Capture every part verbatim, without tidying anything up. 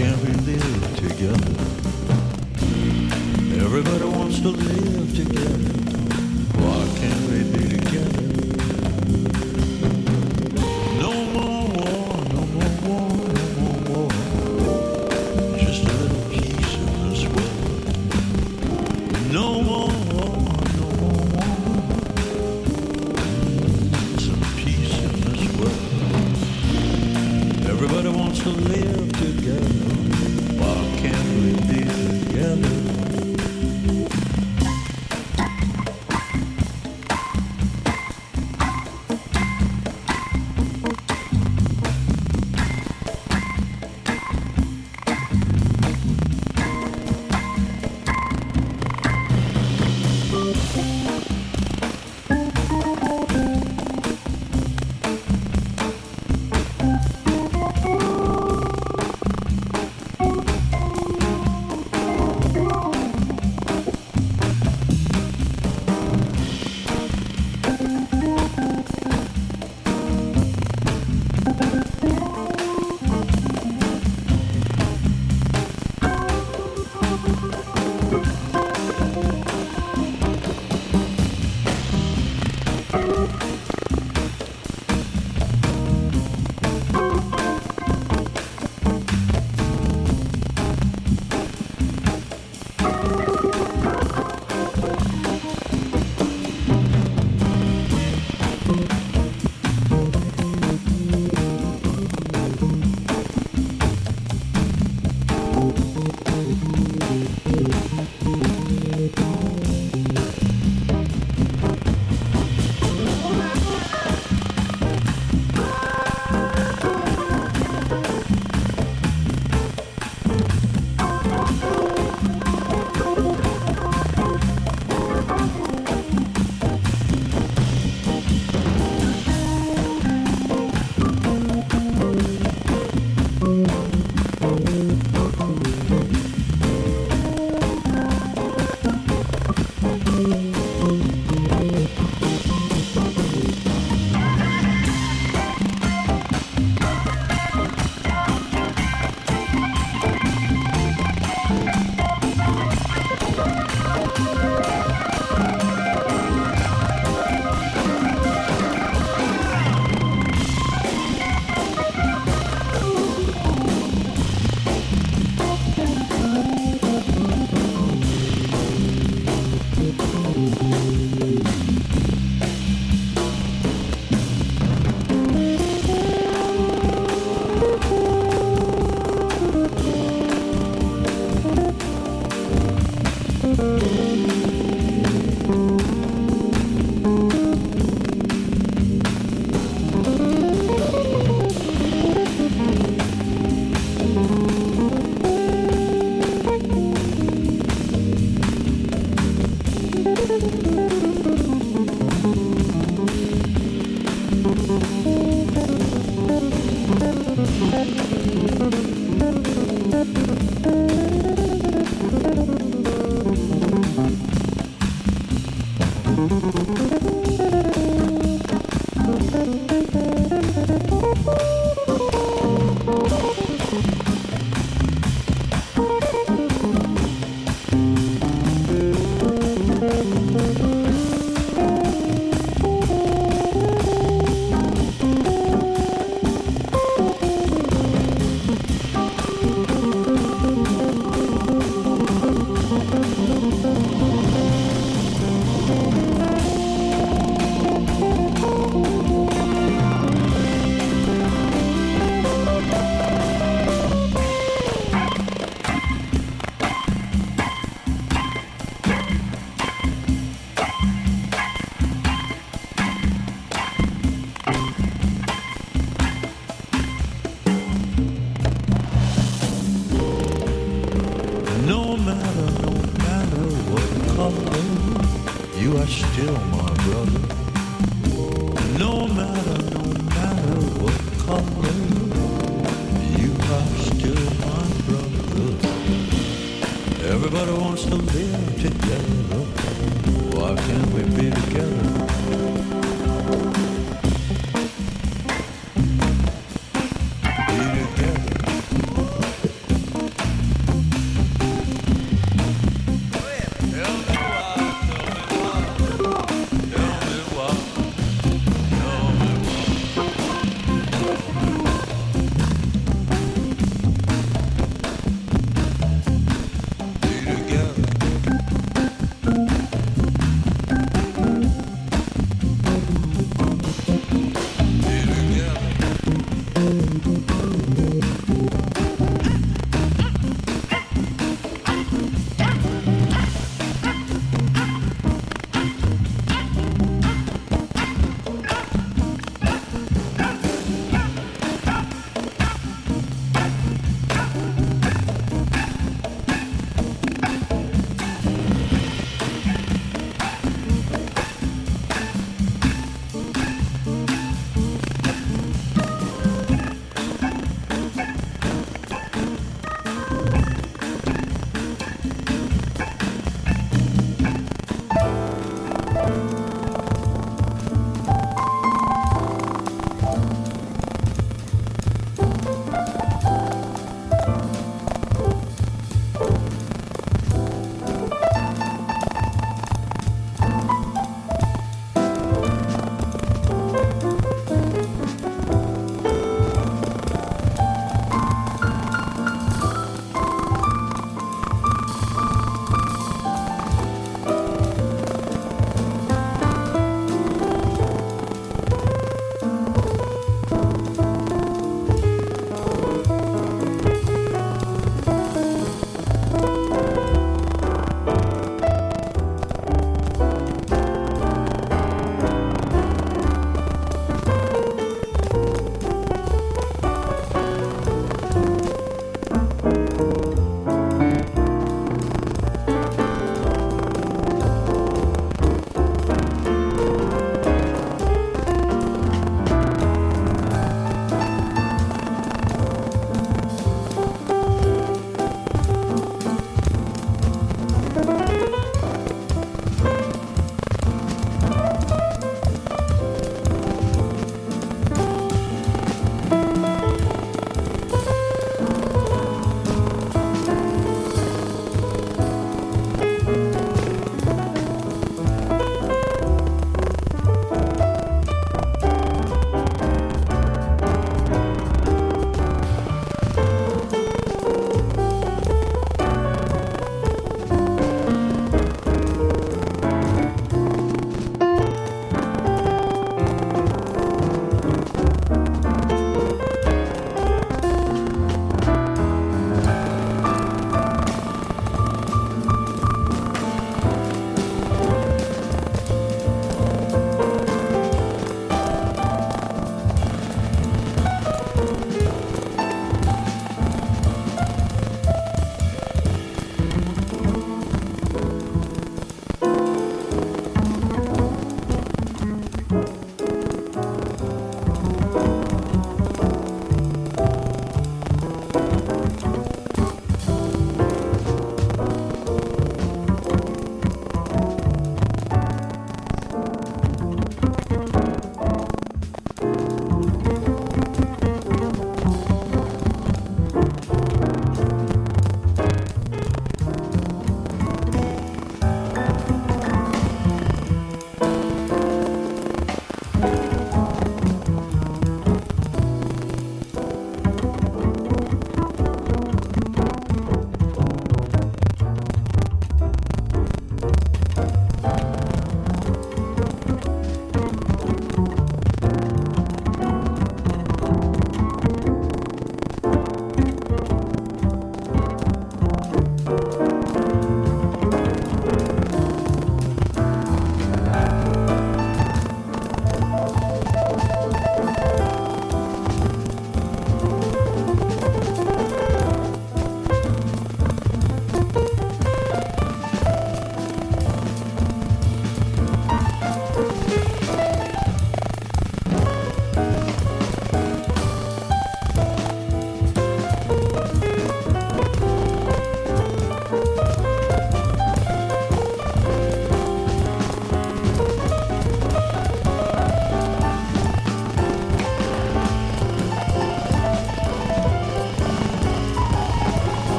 can't we live together? Everybody wants to live together. Why can't we be together? No more war, no more war, no more war. Just a little peace in this world. No more war, no more war. Some peace in this world. Everybody wants to live together. Why can't we be together?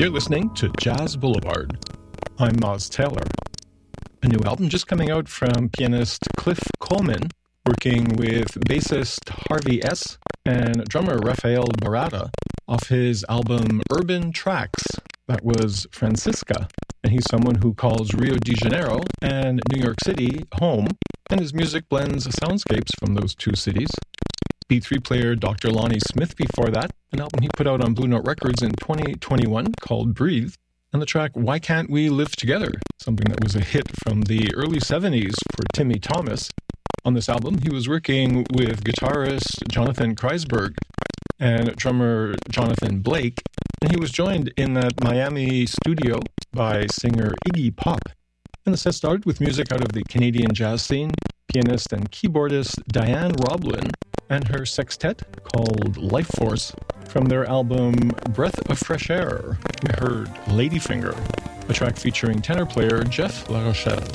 You're listening to Jazz Boulevard. I'm Moz Taylor. A new album just coming out from pianist Cliff Coleman, working with bassist Harvey S. and drummer Rafael Barata off his album Urban Tracks. That was Francisca, and he's someone who calls Rio de Janeiro and New York City home, and his music blends soundscapes from those two cities. B three player Doctor Lonnie Smith before that, an album he put out on Blue Note Records in twenty twenty-one called Breathe, and the track Why Can't We Live Together, something that was a hit from the early seventies for Timmy Thomas. On this album, he was working with guitarist Jonathan Kreisberg and drummer Jonathan Blake, and he was joined in that Miami studio by singer Iggy Pop. And the set started with music out of the Canadian jazz scene, pianist and keyboardist Diane Roblin, and her sextet called Life Force. From their album Breath of Fresh Air, we heard Ladyfinger, a track featuring tenor player Jeff LaRochelle.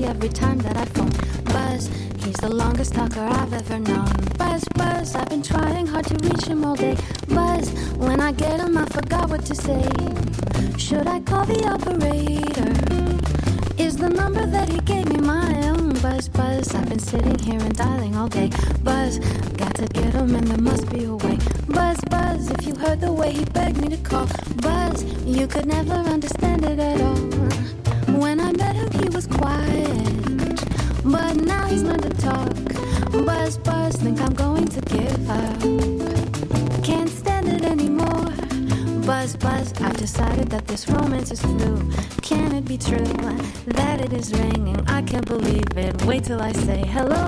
every time that I phone. Buzz, he's the longest talker I've ever known. Buzz, Buzz, I've been trying hard to reach him all day. Buzz, when I get him I forgot what to say. Should I call the operator? Is the number that he gave me my own? Buzz, Buzz, I've been sitting here and dialing all day. Buzz, got to get him and there must be a way. Buzz, Buzz, if you heard the way he begged me to call. Buzz, you could never understand it at all. When I met him he was quiet, but now he's learned to talk. Buzz, Buzz, think I'm going to give up. Can't stand it anymore. Buzz, Buzz, I've decided that this romance is through. Can it be true that it is ringing? I can't believe it. Wait till I say hello.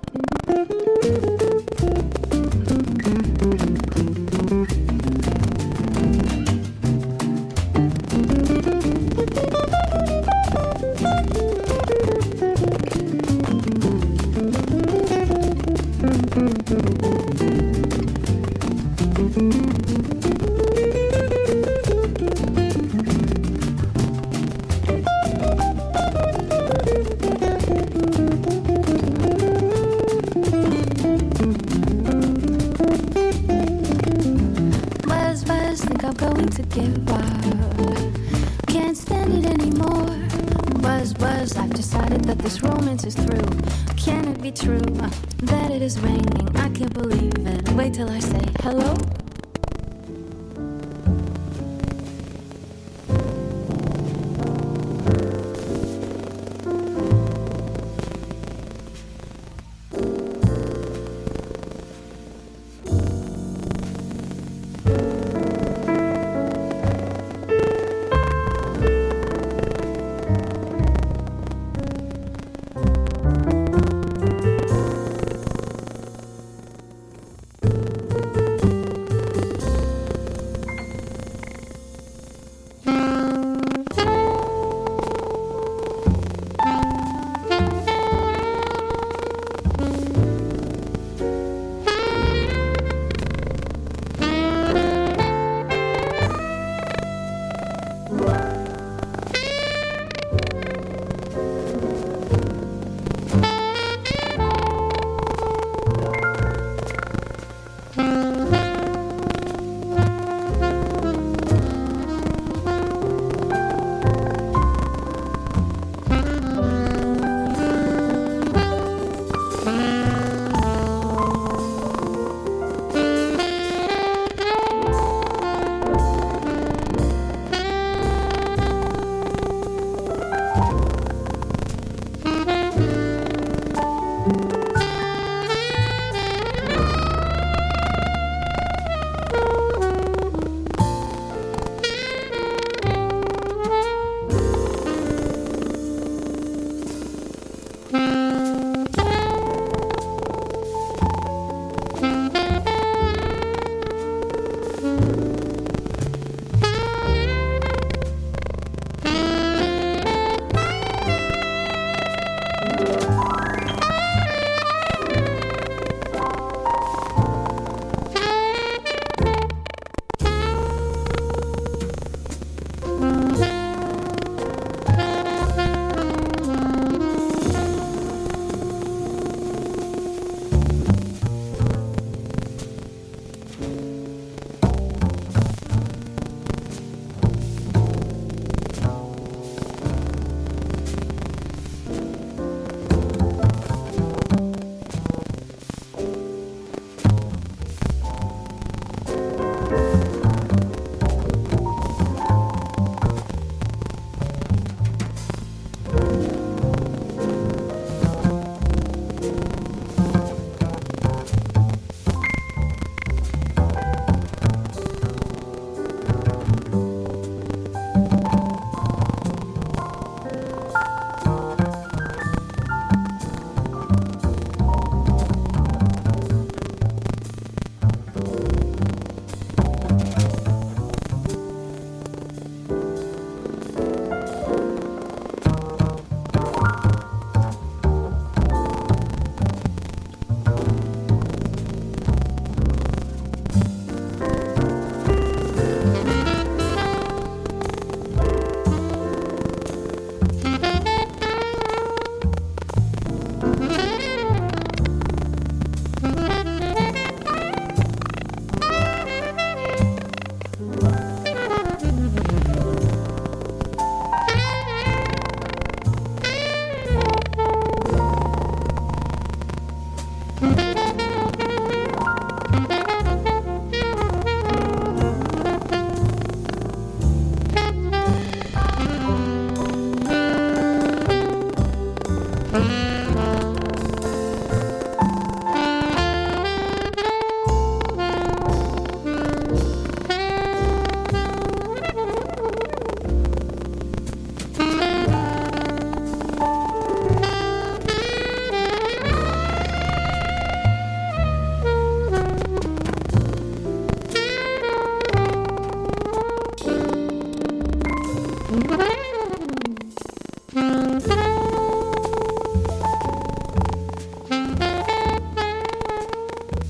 Till I say hello.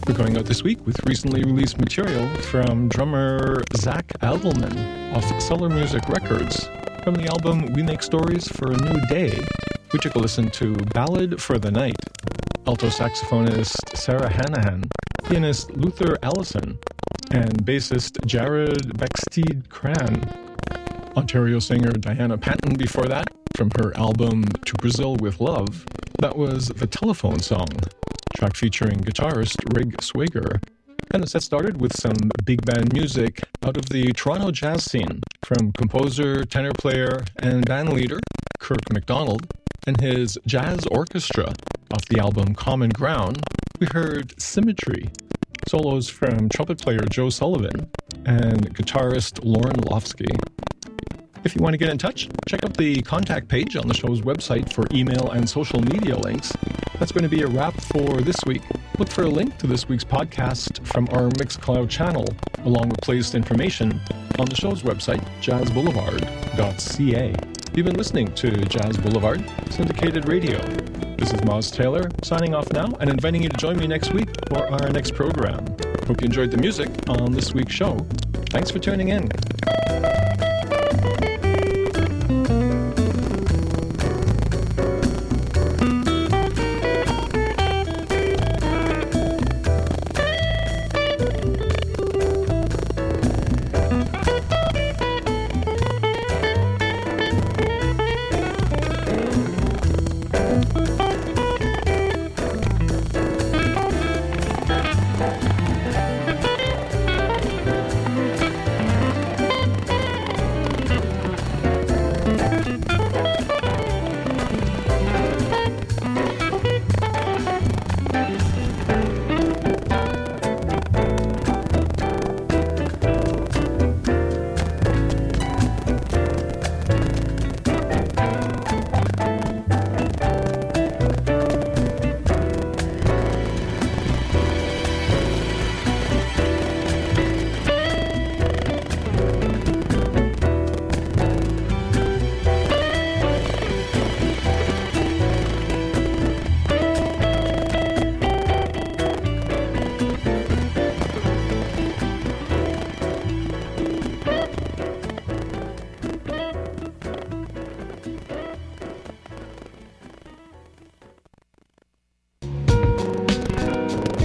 We're going out this week with recently released material from drummer Zach Adelman off Cellar Music Records. From the album We Make Stories for a New Day, we took a listen to Ballad for the Night, alto saxophonist Sarah Hanahan, pianist Luther Allison, and bassist Jared Bexteed-Cran. Ontario singer Diana Panton before that, from her album To Brazil with Love. That was The Telephone Song, track featuring guitarist Rig Swager. And the set started with some big band music out of the Toronto jazz scene from composer, tenor player, and band leader Kirk MacDonald and his jazz orchestra. Off the album Common Ground, we heard Symmetry, solos from trumpet player Joe Sullivan and guitarist Lauren Lofsky. If you want to get in touch, check out the contact page on the show's website for email and social media links. That's going to be a wrap for this week. Look for a link to this week's podcast from our Mixcloud channel, along with playlist information on the show's website, jazz boulevard dot c a. You've been listening to Jazz Boulevard, syndicated radio. This is Moz Taylor, signing off now and inviting you to join me next week for our next program. Hope you enjoyed the music on this week's show. Thanks for tuning in.